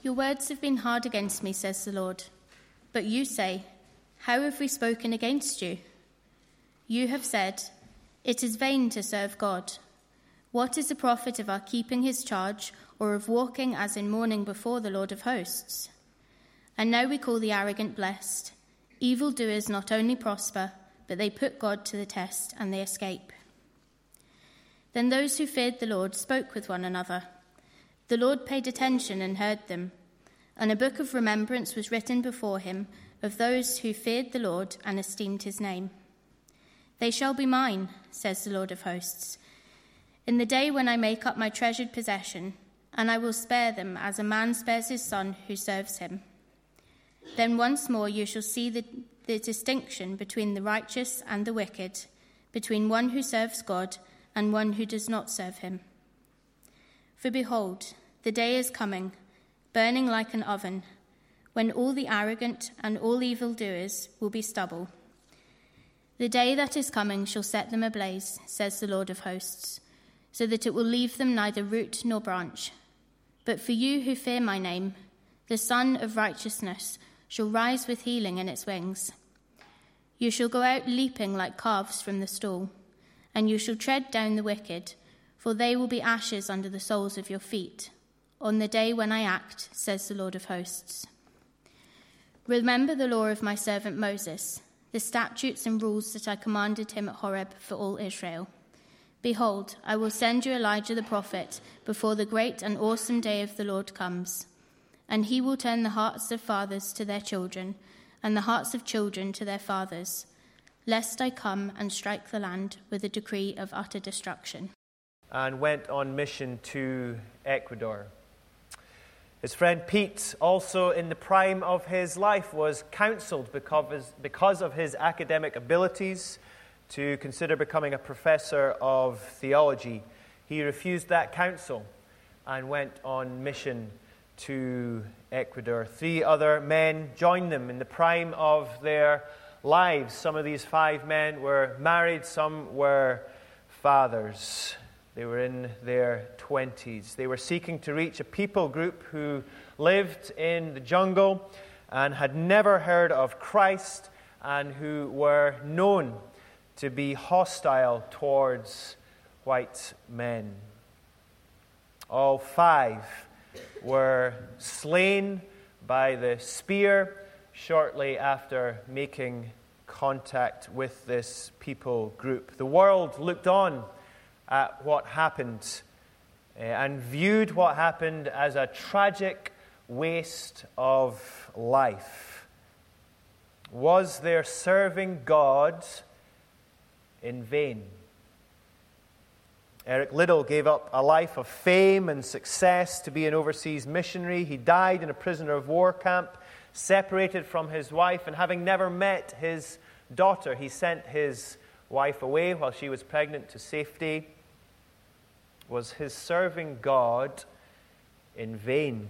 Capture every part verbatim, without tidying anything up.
Your words have been hard against me, says the Lord. But you say, how have we spoken against you? You have said, it is vain to serve God. What is the profit of our keeping his charge, or of walking as in mourning before the Lord of hosts? And now we call the arrogant blessed. Evildoers not only prosper, but they put God to the test, and they escape. Then those who feared the Lord spoke with one another. The Lord paid attention and heard them, and a book of remembrance was written before him of those who feared the Lord and esteemed his name. They shall be mine, says the Lord of hosts, in the day when I make up my treasured possession, and I will spare them as a man spares his son who serves him. Then once more you shall see the, the distinction between the righteous and the wicked, between one who serves God and one who does not serve him. For behold, the day is coming, burning like an oven, when all the arrogant and all evildoers will be stubble. The day that is coming shall set them ablaze, says the Lord of hosts, so that it will leave them neither root nor branch. But for you who fear my name, the Sun of Righteousness shall rise with healing in its wings. You shall go out leaping like calves from the stall, and you shall tread down the wicked, for they will be ashes under the soles of your feet, on the day when I act, says the Lord of hosts. Remember the law of my servant Moses, the statutes and rules that I commanded him at Horeb for all Israel. Behold, I will send you Elijah the prophet before the great and awesome day of the Lord comes, and he will turn the hearts of fathers to their children, and the hearts of children to their fathers, lest I come and strike the land with a decree of utter destruction. And went on mission to Ecuador. His friend Pete, also in the prime of his life, was counseled because, because of his academic abilities to consider becoming a professor of theology. He refused that counsel and went on mission to Ecuador. Three other men joined them in the prime of their lives. Some of these five men were married, some were fathers. They were in their twenties. They were seeking to reach a people group who lived in the jungle and had never heard of Christ and who were known to be hostile towards white men. All five were slain by the spear shortly after making contact with this people group. The world looked on at what happened uh, and viewed what happened as a tragic waste of life. Was their serving God in vain? Eric Liddell gave up a life of fame and success to be an overseas missionary. He died in a prisoner of war camp, separated from his wife, and having never met his daughter, he sent his wife away while she was pregnant to safety. Was his serving God in vain?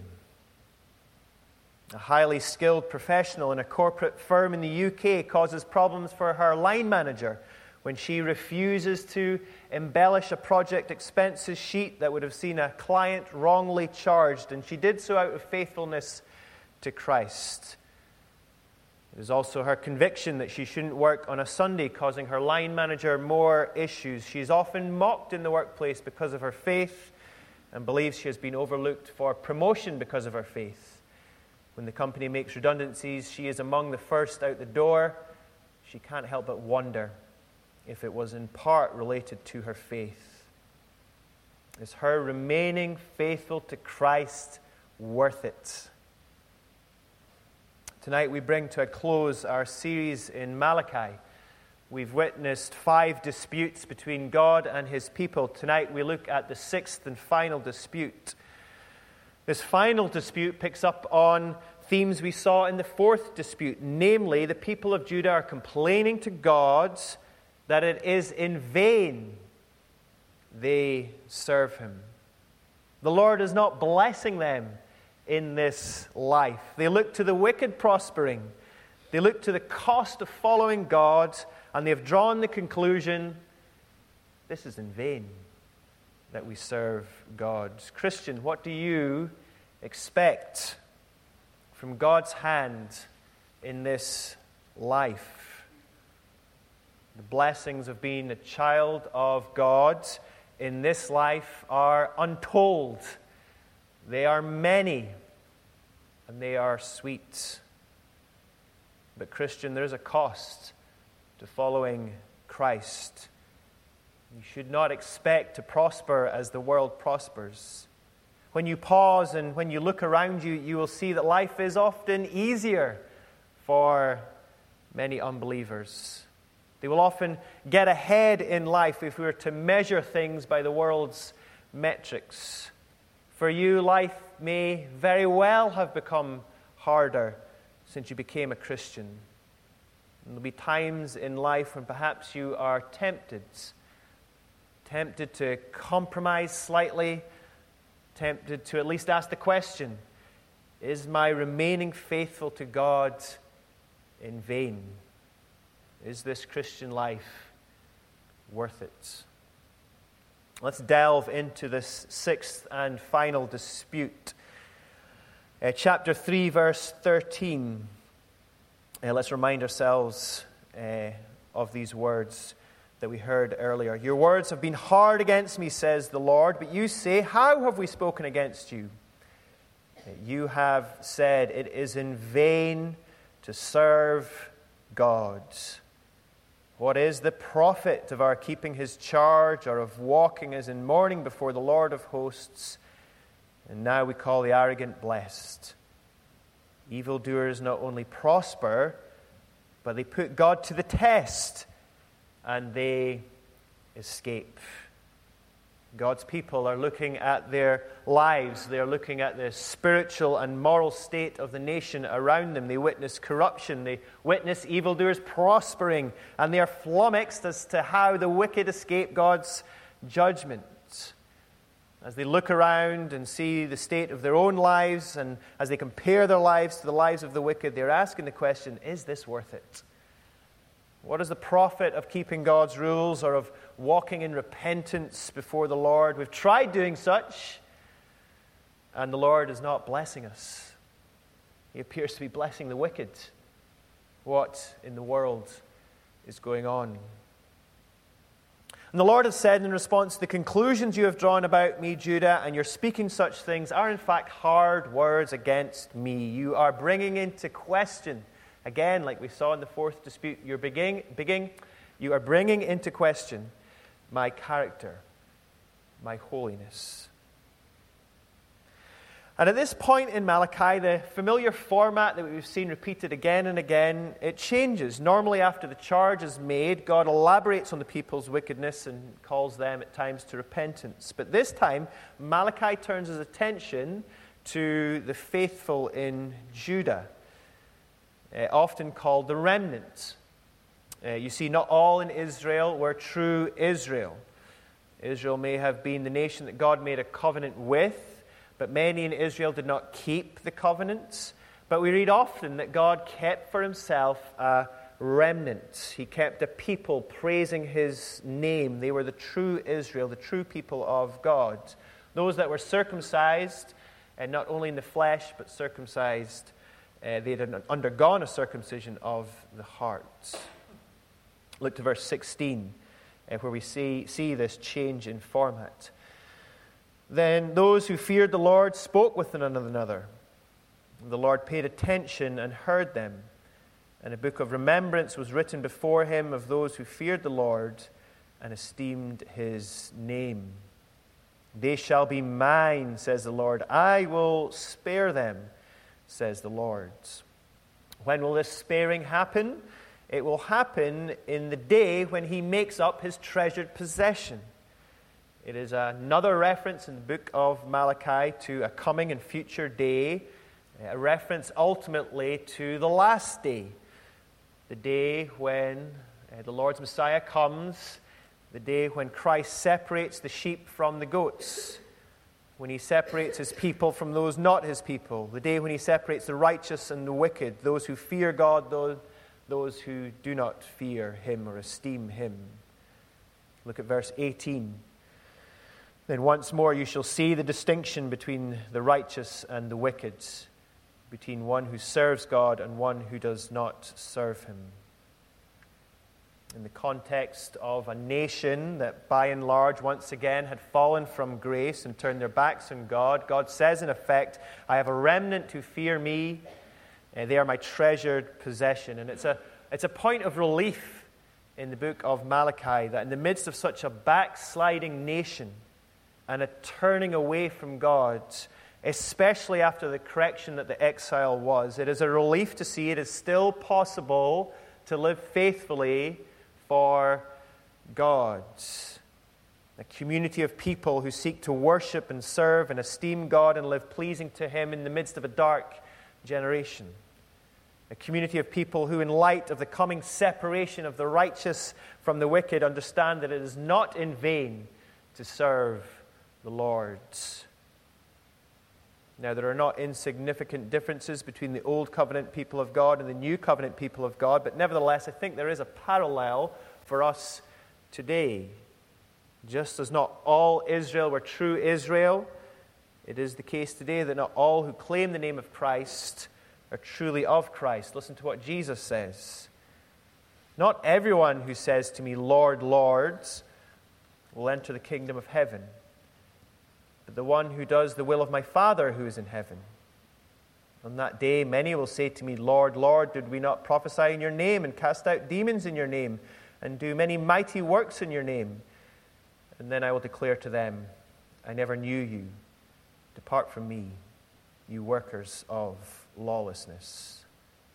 A highly skilled professional in a corporate firm in the U K causes problems for her line manager when she refuses to embellish a project expenses sheet that would have seen a client wrongly charged, and she did so out of faithfulness to Christ. It is also her conviction that she shouldn't work on a Sunday, causing her line manager more issues. She is often mocked in the workplace because of her faith and believes she has been overlooked for promotion because of her faith. When the company makes redundancies, she is among the first out the door. She can't help but wonder if it was in part related to her faith. Is her remaining faithful to Christ worth it? Tonight we bring to a close our series in Malachi. We've witnessed five disputes between God and his people. Tonight we look at the sixth and final dispute. This final dispute picks up on themes we saw in the fourth dispute. Namely, the people of Judah are complaining to God that it is in vain they serve him. The Lord is not blessing them in this life. They look to the wicked prospering. They look to the cost of following God, and they have drawn the conclusion, this is in vain that we serve God. Christian, what do you expect from God's hand in this life. The blessings of being a child of God in this life are untold. They are many, and they are sweet. But Christian, there is a cost to following Christ. You should not expect to prosper as the world prospers. When you pause and when you look around you, you will see that life is often easier for many unbelievers. They will often get ahead in life if we were to measure things by the world's metrics. For you, life may very well have become harder since you became a Christian. There will be times in life when perhaps you are tempted, tempted to compromise slightly, tempted to at least ask the question, is my remaining faithful to God in vain? Is this Christian life worth it? Let's delve into this sixth and final dispute. Uh, chapter three, verse thirteen. Uh, let's remind ourselves uh, of these words that we heard earlier. Your words have been hard against me, says the Lord, but you say, how have we spoken against you? Uh, you have said, it is in vain to serve God. What is the profit of our keeping his charge, or of walking as in mourning before the Lord of hosts? And now we call the arrogant blessed. Evildoers not only prosper, but they put God to the test, and they escape. God's people are looking at their lives. They are looking at the spiritual and moral state of the nation around them. They witness corruption. They witness evildoers prospering. And they are flummoxed as to how the wicked escape God's judgment. As they look around and see the state of their own lives, and as they compare their lives to the lives of the wicked, they're asking the question, is this worth it? What is the profit of keeping God's rules, or of walking in repentance before the Lord? We've tried doing such, and the Lord is not blessing us. He appears to be blessing the wicked. What in the world is going on? And the Lord has said in response, the conclusions you have drawn about me, Judah, and you're speaking such things are in fact hard words against me. You are bringing into question, again, like we saw in the fourth dispute, you're beginning, beginning, you are bringing into question my character, my holiness. And at this point in Malachi, the familiar format that we've seen repeated again and again, it changes. Normally after the charge is made, God elaborates on the people's wickedness and calls them at times to repentance. But this time, Malachi turns his attention to the faithful in Judah, uh, often called the remnant. Uh, you see, not all in Israel were true Israel. Israel may have been the nation that God made a covenant with, but many in Israel did not keep the covenants. But we read often that God kept for himself a remnant. He kept a people praising his name. They were the true Israel, the true people of God. Those that were circumcised, and not only in the flesh, but circumcised. Uh, they had undergone a circumcision of the heart. Look to verse sixteen, uh, where we see, see this change in format. Then those who feared the Lord spoke with one another. The Lord paid attention and heard them. And a book of remembrance was written before him of those who feared the Lord and esteemed his name. They shall be mine, says the Lord. I will spare them, says the Lord. When will this sparing happen? It will happen in the day when he makes up his treasured possession. It is another reference in the book of Malachi to a coming and future day, a reference ultimately to the last day, the day when uh, the Lord's Messiah comes, the day when Christ separates the sheep from the goats, when he separates his people from those not his people, the day when he separates the righteous and the wicked, those who fear God, those, those who do not fear him or esteem him. Look at verse eighteen. Then once more you shall see the distinction between the righteous and the wicked. between one who serves God and one who does not serve him. In the context of a nation that by and large once again had fallen from grace and turned their backs on God, God says in effect, I have a remnant who fear me, and they are my treasured possession. And it's a, it's a point of relief in the book of Malachi that in the midst of such a backsliding nation and a turning away from God, especially after the correction that the exile was, it is a relief to see it is still possible to live faithfully for God. A community of people who seek to worship and serve and esteem God and live pleasing to him in the midst of a dark generation. A community of people who, in light of the coming separation of the righteous from the wicked, understand that it is not in vain to serve the Lord. Now, there are not insignificant differences between the Old Covenant people of God and the New Covenant people of God, but nevertheless, I think there is a parallel for us today. Just as not all Israel were true Israel, it is the case today that not all who claim the name of Christ are truly of Christ. Listen to what Jesus says. Not everyone who says to me, Lord, Lord, will enter the kingdom of heaven, but the one who does the will of my Father who is in heaven. On that day, many will say to me, Lord, Lord, did we not prophesy in your name and cast out demons in your name and do many mighty works in your name? And then I will declare to them, I never knew you. Depart from me, you workers of lawlessness.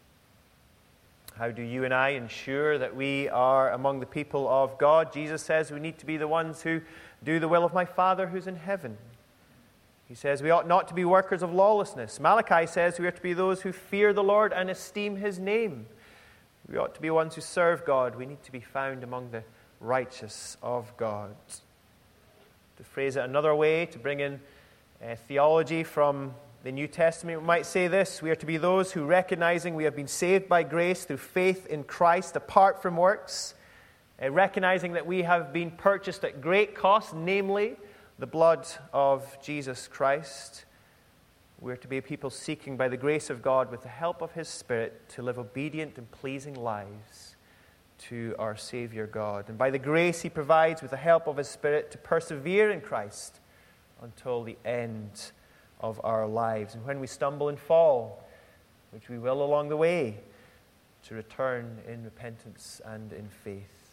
How do you and I ensure that we are among the people of God? Jesus says we need to be the ones who do the will of my Father who's in heaven. He says we ought not to be workers of lawlessness. Malachi says we are to be those who fear the Lord and esteem his name. We ought to be ones who serve God. We need to be found among the righteous of God. To phrase it another way, to bring in uh, theology from the New Testament, we might say this: we are to be those who, recognizing we have been saved by grace through faith in Christ apart from works, uh, recognizing that we have been purchased at great cost, namely the blood of Jesus Christ. We're to be a people seeking by the grace of God, with the help of his Spirit, to live obedient and pleasing lives to our Savior God. And by the grace he provides, with the help of his Spirit, to persevere in Christ until the end of our lives. And when we stumble and fall, which we will along the way, to return in repentance and in faith.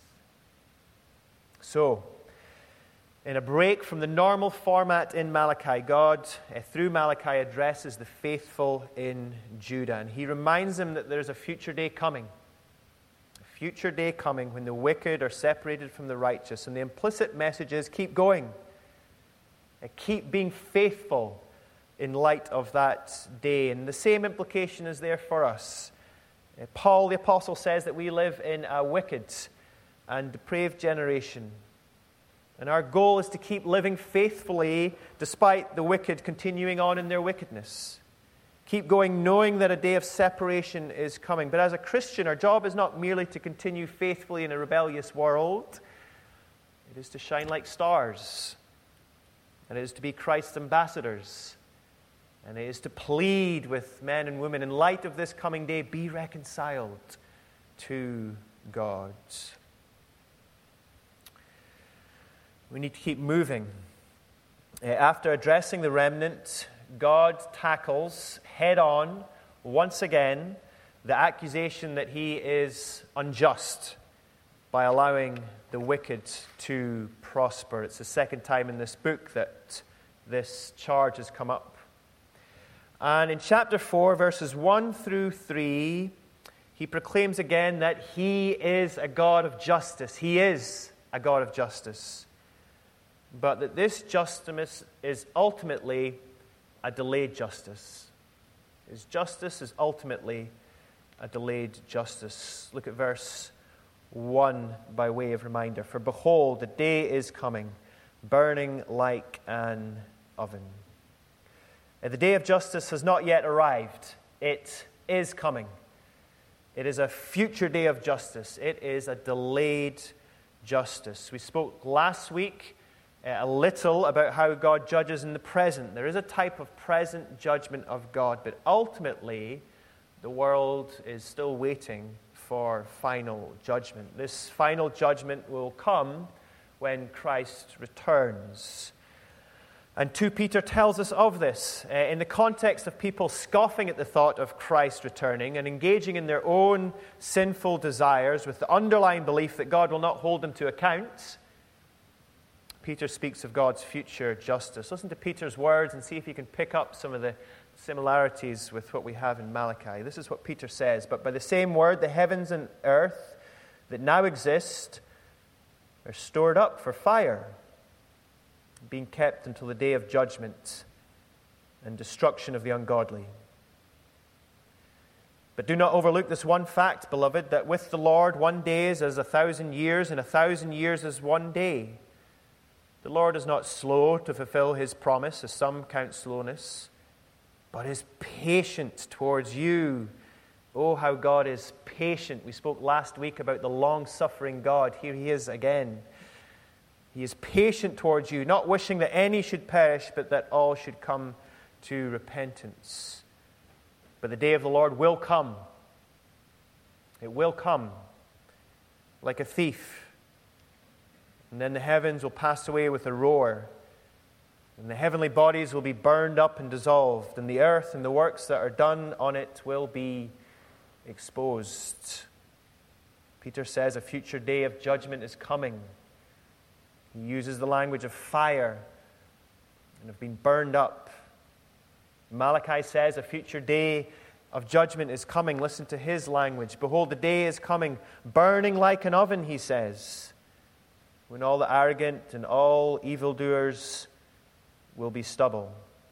So, in a break from the normal format in Malachi, God, uh, through Malachi, addresses the faithful in Judah. And he reminds them that there's a future day coming. A future day coming when the wicked are separated from the righteous. And the implicit message is, keep going. Uh, keep being faithful in light of that day. And the same implication is there for us. Uh, Paul the Apostle says that we live in a wicked and depraved generation. And our goal is to keep living faithfully despite the wicked continuing on in their wickedness. Keep going knowing that a day of separation is coming. But as a Christian, our job is not merely to continue faithfully in a rebellious world. It is to shine like stars. And it is to be Christ's ambassadors. And it is to plead with men and women, in light of this coming day, be reconciled to God. We need to keep moving. Uh, after addressing the remnant, God tackles head on, once again, the accusation that he is unjust by allowing the wicked to prosper. It's the second time in this book that this charge has come up. And in chapter four, verses one through three, he proclaims again that he is a God of justice. He is a God of justice. But that this justice is ultimately a delayed justice. His justice is ultimately a delayed justice. Look at verse one by way of reminder. For behold, the day is coming, burning like an oven. The day of justice has not yet arrived. It is coming. It is a future day of justice. It is a delayed justice. We spoke last week a little about how God judges in the present. There is a type of present judgment of God, but ultimately, the world is still waiting for final judgment. This final judgment will come when Christ returns. And two Peter tells us of this uh, in the context of people scoffing at the thought of Christ returning and engaging in their own sinful desires with the underlying belief that God will not hold them to account. Peter speaks of God's future justice. Listen to Peter's words and see if you can pick up some of the similarities with what we have in Malachi. This is what Peter says: "But by the same word, the heavens and earth that now exist are stored up for fire, being kept until the day of judgment and destruction of the ungodly. But do not overlook this one fact, beloved, that with the Lord one day is as a thousand years, and a thousand years as one day. The Lord is not slow to fulfill his promise, as some count slowness, but is patient towards you." Oh, how God is patient. We spoke last week about the long-suffering God. Here he is again. He is patient towards you, not wishing that any should perish, but that all should come to repentance. But the day of the Lord will come. It will come like a thief. And then the heavens will pass away with a roar, and the heavenly bodies will be burned up and dissolved, and the earth and the works that are done on it will be exposed. Peter says a future day of judgment is coming. He uses the language of fire and have been burned up. Malachi says a future day of judgment is coming. Listen to his language. "Behold, the day is coming, burning like an oven," he says, "when all the arrogant and all evildoers will be stubble.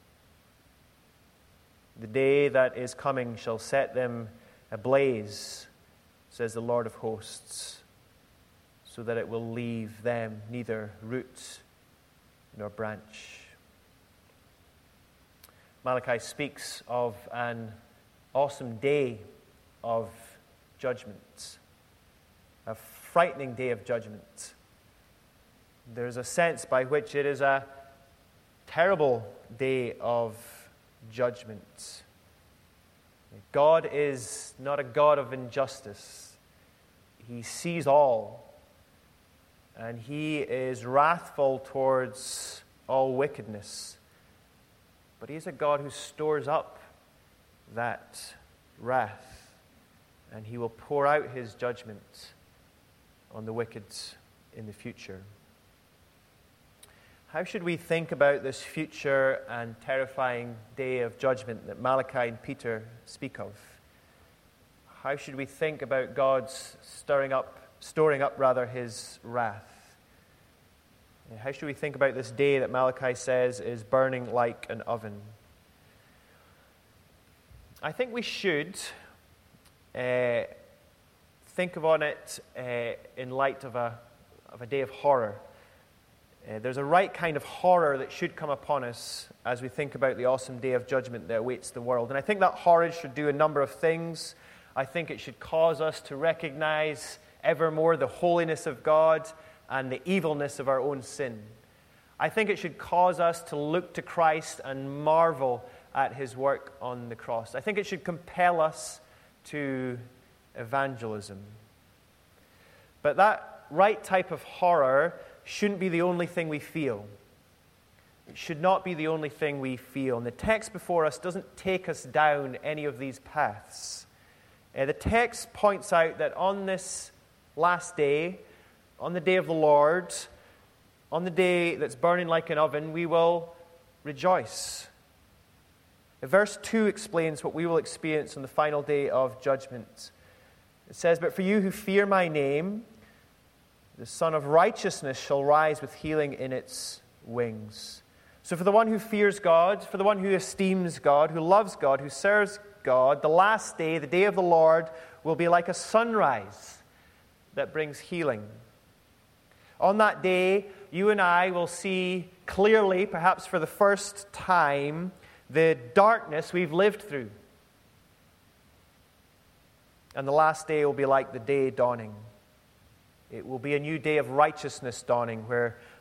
The day that is coming shall set them ablaze, says the Lord of hosts, so that it will leave them neither root nor branch." Malachi speaks of an awesome day of judgment, a frightening day of judgment. There's a sense by which it is a terrible day of judgment. God is not a God of injustice. He sees all, and he is wrathful towards all wickedness. But he is a God who stores up that wrath, and he will pour out his judgment on the wicked in the future. How should we think about this future and terrifying day of judgment that Malachi and Peter speak of? How should we think about God's stirring up, storing up rather, his wrath? How should we think about this day that Malachi says is burning like an oven? I think we should uh, think on it uh, in light of a of a day of horror. Uh, there's a right kind of horror that should come upon us as we think about the awesome day of judgment that awaits the world. And I think that horror should do a number of things. I think it should cause us to recognize ever more the holiness of God and the evilness of our own sin. I think it should cause us to look to Christ and marvel at his work on the cross. I think it should compel us to evangelism. But that right type of horror shouldn't be the only thing we feel. It should not be the only thing we feel. And the text before us doesn't take us down any of these paths. Uh, the text points out that on this last day, on the day of the Lord, on the day that's burning like an oven, we will rejoice. Verse two explains what we will experience on the final day of judgment. It says, "But for you who fear my name, the Son of Righteousness shall rise with healing in its wings." So for the one who fears God, for the one who esteems God, who loves God, who serves God, the last day, the day of the Lord, will be like a sunrise that brings healing. On that day, you and I will see clearly, perhaps for the first time, the darkness we've lived through. And the last day will be like the day dawning. It will be a new day of righteousness dawning, where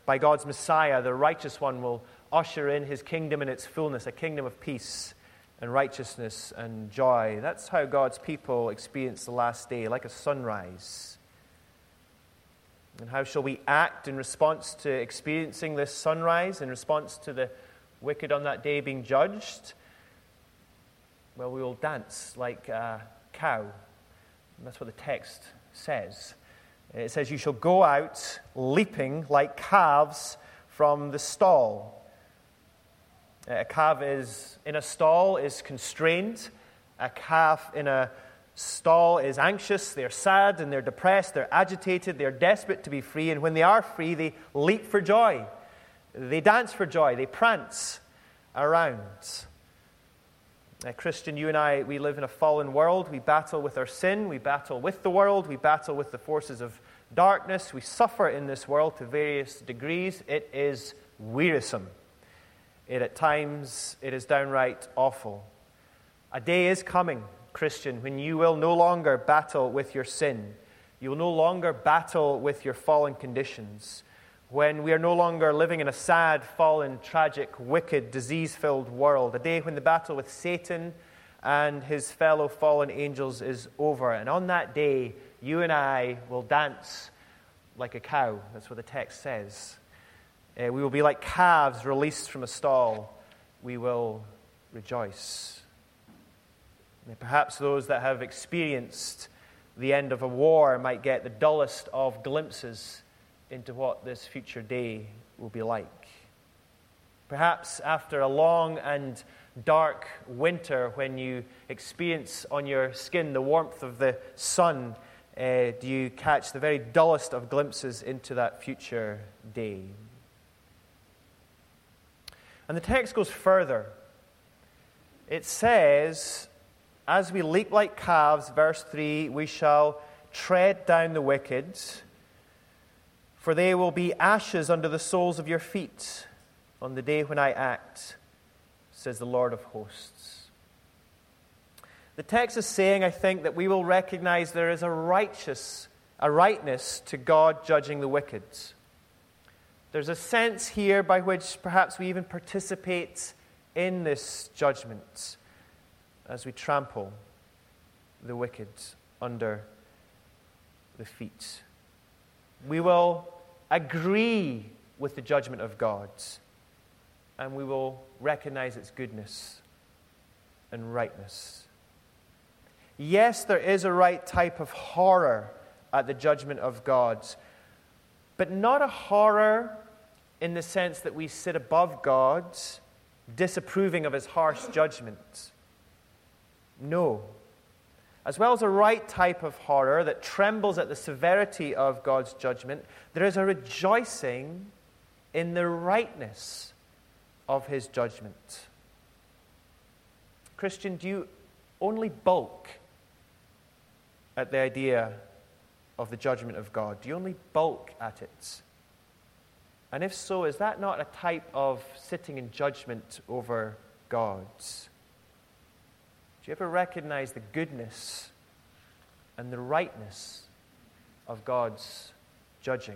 by God's Messiah, the righteous one, will usher in his kingdom in its fullness, a kingdom of peace and righteousness and joy. That's how God's people experience the last day, like a sunrise. And how shall we act in response to experiencing this sunrise, in response to the wicked on that day being judged? Well, we will dance like a cow. And that's what the text says. It says, you shall go out leaping like calves from the stall. A calf is in a stall is constrained. A calf in a stall is anxious. They're sad and they're depressed. They're agitated. They're desperate to be free. And when they are free, they leap for joy. They dance for joy. They prance around. Uh, Christian, you and I, we live in a fallen world. We battle with our sin. We battle with the world. We battle with the forces of darkness. We suffer in this world to various degrees. It is wearisome. It at times, it is downright awful. A day is coming, Christian, when you will no longer battle with your sin. You will no longer battle with your fallen conditions. When we are no longer living in a sad, fallen, tragic, wicked, disease-filled world. A day when the battle with Satan and his fellow fallen angels is over. And on that day, you and I will dance like a cow. That's what the text says. Uh, we will be like calves released from a stall. We will rejoice. And perhaps those that have experienced the end of a war might get the dullest of glimpses into what this future day will be like. Perhaps after a long and dark winter, when you experience on your skin the warmth of the sun, uh, do you catch the very dullest of glimpses into that future day? And the text goes further. It says, as we leap like calves, verse three, we shall tread down the wicked, for they will be ashes under the soles of your feet on the day when I act, says the Lord of hosts. The text is saying, I think, that we will recognize there is a righteous, a rightness to God judging the wicked. There's a sense here by which perhaps we even participate in this judgment as we trample the wicked under the feet. We will agree with the judgment of God, and we will recognize its goodness and rightness. Yes, there is a right type of horror at the judgment of God, but not a horror in the sense that we sit above God, disapproving of his harsh judgment. No. As well as a right type of horror that trembles at the severity of God's judgment, there is a rejoicing in the rightness of his judgment. Christian, do you only balk at the idea of the judgment of God? Do you only balk at it? And if so, is that not a type of sitting in judgment over God? Do you ever recognize the goodness and the rightness of God's judging?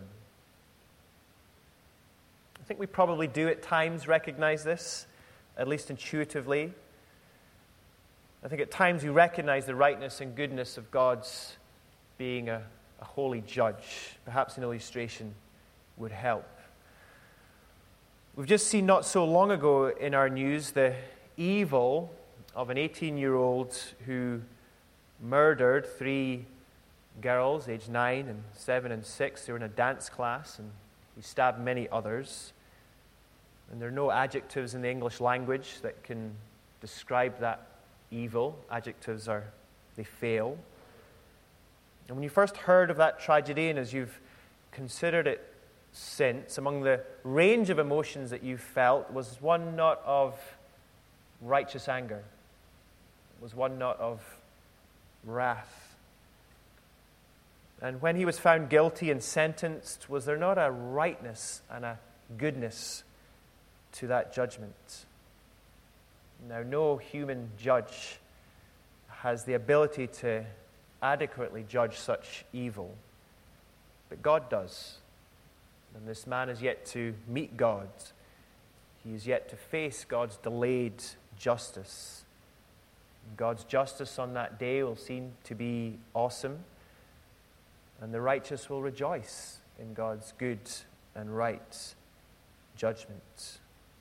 I think we probably do at times recognize this, at least intuitively. I think at times we recognize the rightness and goodness of God's being a, a holy judge. Perhaps an illustration would help. We've just seen not so long ago in our news the evil of an eighteen-year-old who murdered three girls, aged nine and seven and six. They were in a dance class, and he stabbed many others. And there are no adjectives in the English language that can describe that evil. Adjectives are, they fail. And when you first heard of that tragedy, and as you've considered it since, among the range of emotions that you felt was one not of righteous anger. It was one not of wrath. And when he was found guilty and sentenced, was there not a rightness and a goodness to that judgment? Now, no human judge has the ability to adequately judge such evil, but God does. And this man is yet to meet God. He is yet to face God's delayed justice. God's justice on that day will seem to be awesome, and the righteous will rejoice in God's good and right judgment.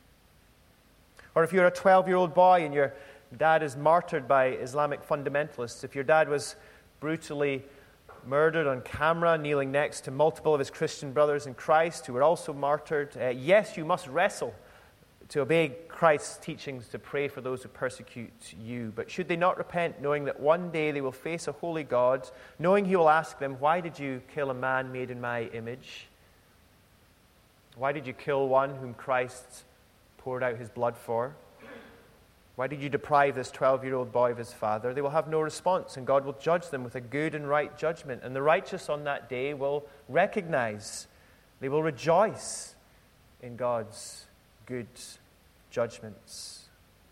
Or if you're a twelve-year-old boy and your dad is martyred by Islamic fundamentalists, if your dad was brutally murdered on camera, kneeling next to multiple of his Christian brothers in Christ who were also martyred, uh, yes, you must wrestle to obey Christ's teachings, to pray for those who persecute you. But should they not repent, knowing that one day they will face a holy God, knowing he will ask them, why did you kill a man made in my image? Why did you kill one whom Christ poured out his blood for? Why did you deprive this twelve-year-old boy of his father? They will have no response, and God will judge them with a good and right judgment. And the righteous on that day will recognize, they will rejoice in God's good judgments.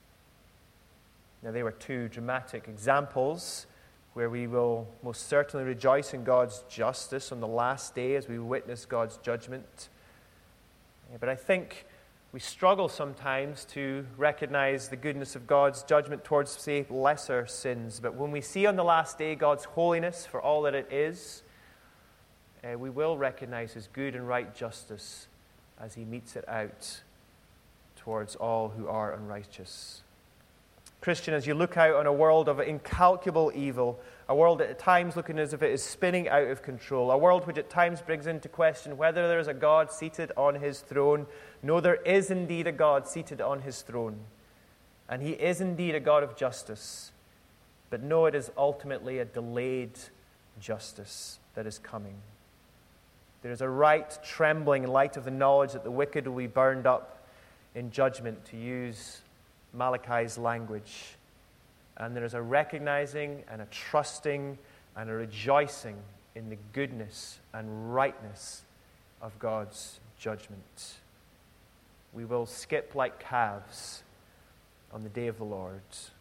Now, they were two dramatic examples where we will most certainly rejoice in God's justice on the last day as we witness God's judgment. But I think we struggle sometimes to recognize the goodness of God's judgment towards, say, lesser sins. But when we see on the last day God's holiness for all that it is, uh, we will recognize his good and right justice as he metes it out towards all who are unrighteous. Christian, as you look out on a world of incalculable evil, a world at times looking as if it is spinning out of control, a world which at times brings into question whether there is a God seated on his throne. No, there is indeed a God seated on his throne, and he is indeed a God of justice. But no, it is ultimately a delayed justice that is coming. There is a right trembling in light of the knowledge that the wicked will be burned up in judgment, to use Malachi's language. And there is a recognizing and a trusting and a rejoicing in the goodness and rightness of God's judgment. We will skip like calves on the day of the Lord.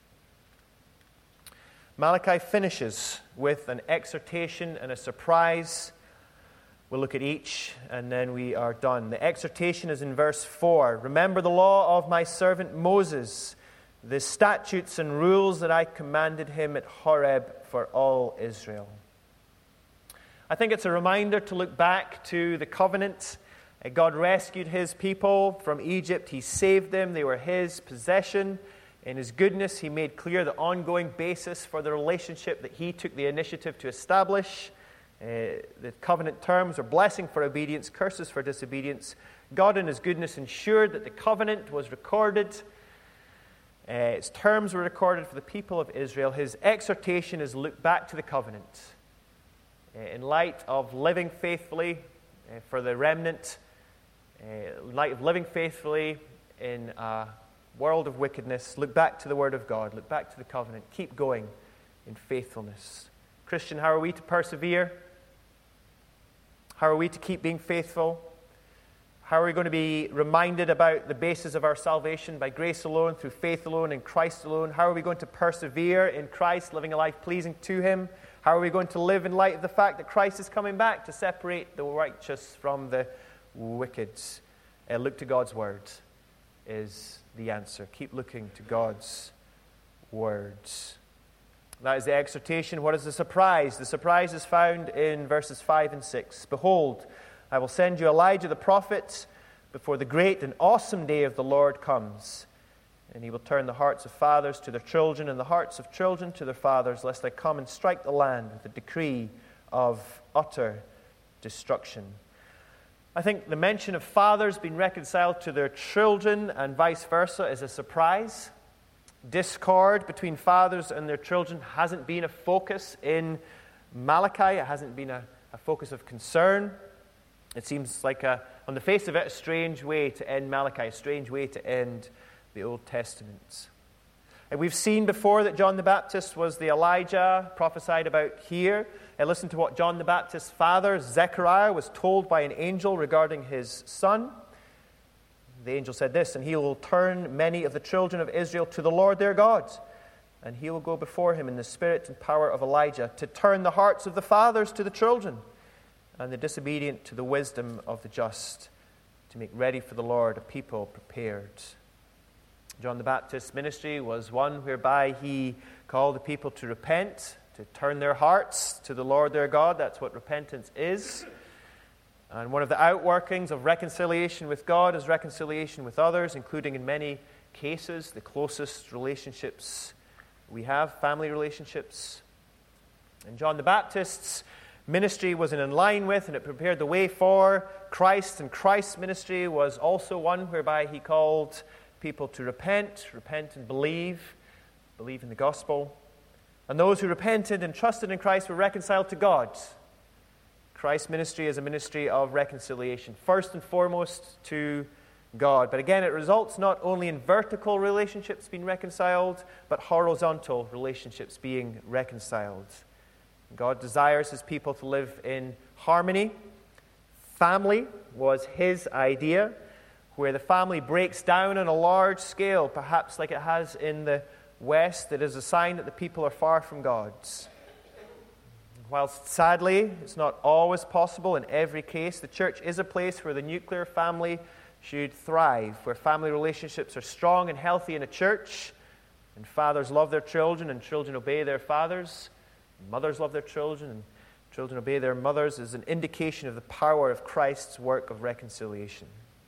Malachi finishes with an exhortation and a surprise. We'll look at each, and then we are done. The exhortation is in verse four. Remember the law of my servant Moses, the statutes and rules that I commanded him at Horeb for all Israel. I think it's a reminder to look back to the covenant. God rescued his people from Egypt. He saved them. They were his possession. In his goodness, he made clear the ongoing basis for the relationship that he took the initiative to establish. Uh, the covenant terms are blessing for obedience, curses for disobedience. God in his goodness ensured that the covenant was recorded. Uh, its terms were recorded for the people of Israel. His exhortation is look back to the covenant. Uh, in light of living faithfully uh, for the remnant, uh, in light of living faithfully in a world of wickedness, look back to the Word of God. Look back to the covenant. Keep going in faithfulness. Christian, how are we to persevere? How are we to keep being faithful? How are we going to be reminded about the basis of our salvation by grace alone, through faith alone, in Christ alone? How are we going to persevere in Christ, living a life pleasing to him? How are we going to live in light of the fact that Christ is coming back to separate the righteous from the wicked? Uh, look to God's word is the answer. Keep looking to God's words. That is the exhortation. What is the surprise? The surprise is found in verses five and six. Behold, I will send you Elijah the prophet before the great and awesome day of the Lord comes. And he will turn the hearts of fathers to their children and the hearts of children to their fathers, lest I come and strike the land with a decree of utter destruction. I think the mention of fathers being reconciled to their children and vice versa is a surprise. Discord between fathers and their children hasn't been a focus in Malachi. It hasn't been a, a focus of concern. It seems like, a, on the face of it, a strange way to end Malachi, a strange way to end the Old Testament. And we've seen before that John the Baptist was the Elijah prophesied about here. And listen to what John the Baptist's father, Zechariah, was told by an angel regarding his son. The angel said this, and he will turn many of the children of Israel to the Lord their God, and he will go before him in the spirit and power of Elijah, to turn the hearts of the fathers to the children, and the disobedient to the wisdom of the just, to make ready for the Lord a people prepared. John the Baptist's ministry was one whereby he called the people to repent, to turn their hearts to the Lord their God. That's what repentance is. And one of the outworkings of reconciliation with God is reconciliation with others, including in many cases the closest relationships we have, family relationships. And John the Baptist's ministry was in line with, and it prepared the way for Christ, and Christ's ministry was also one whereby he called people to repent, repent and believe, believe in the gospel. And those who repented and trusted in Christ were reconciled to God. Christ's ministry is a ministry of reconciliation, first and foremost to God. But again, it results not only in vertical relationships being reconciled, but horizontal relationships being reconciled. God desires his people to live in harmony. Family was his idea, where the family breaks down on a large scale, perhaps like it has in the West. It is a sign that the people are far from God. Whilst sadly, it's not always possible in every case, the church is a place where the nuclear family should thrive, where family relationships are strong and healthy in a church, and fathers love their children and children obey their fathers. Mothers love their children, and children obey their mothers, is an indication of the power of Christ's work of reconciliation.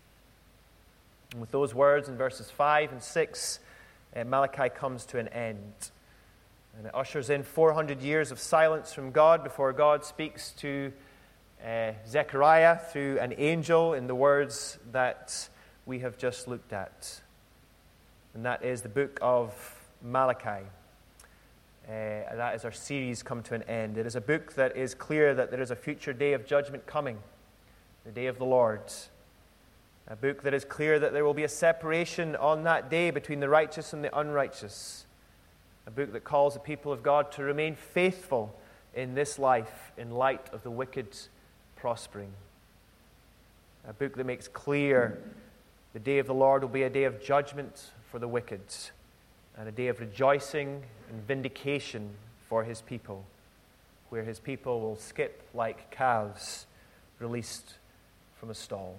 And with those words in verses five and six, uh, Malachi comes to an end. And it ushers in four hundred years of silence from God before God speaks to uh, Zechariah through an angel in the words that we have just looked at. And that is the book of Malachi. Uh, that is our series come to an end. It is a book that is clear that there is a future day of judgment coming, the day of the Lord. A book that is clear that there will be a separation on that day between the righteous and the unrighteous. A book that calls the people of God to remain faithful in this life in light of the wicked prospering. A book that makes clear the day of the Lord will be a day of judgment for the wicked, and a day of rejoicing and vindication for his people, where his people will skip like calves released from a stall.